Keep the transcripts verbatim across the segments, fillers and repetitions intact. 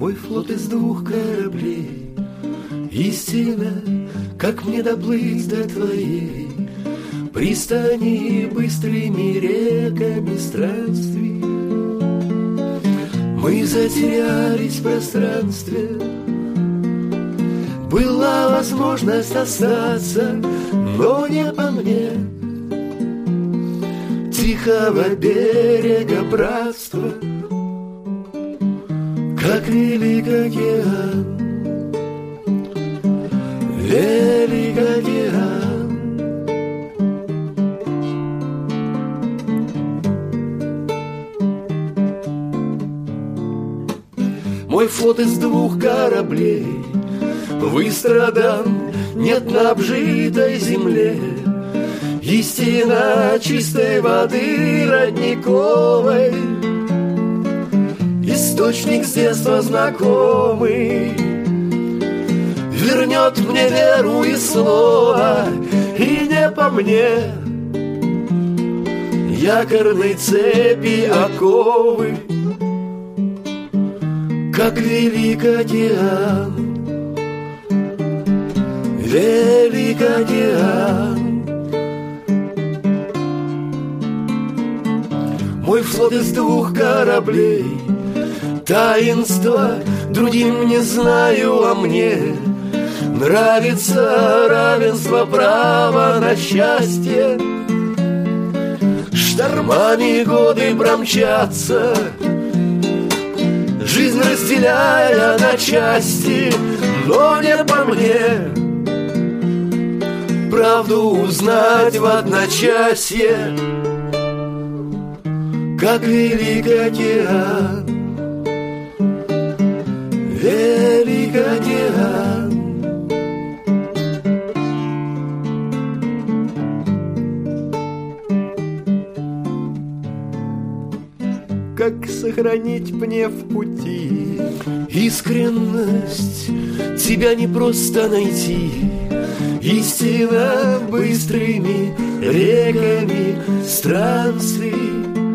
Мой флот из двух кораблей, истина, как мне доплыть до твоей пристани быстрыми реками странствий. Мы затерялись в пространстве, была возможность остаться, но не по мне. Тихого берега братства, как велик океан, велик океан. Мой флот из двух кораблей выстрадан, нет на обжитой земле. Истина чистой воды родниковой, источник с детства знакомый, вернет мне веру и слово, и не по мне. Якорной цепи оковы, как велик океан, велик океан. Мой флот из двух кораблей, таинство другим не знаю, а мне нравится равенство права на счастье. Штормами годы промчатся, жизнь разделяя на части, но не по мне. Правду узнать в одночасье, как велик океан, велик океан. Как сохранить мне в пути искренность, тебя не просто найти. Истина быстрыми реками странствий.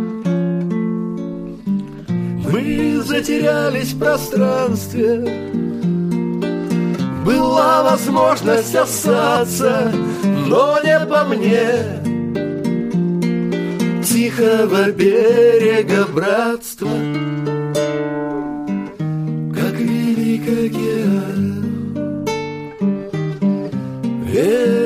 Мы затерялись в пространстве, была возможность остаться, но не по мне. Тихого берега братства, как велик океан, велик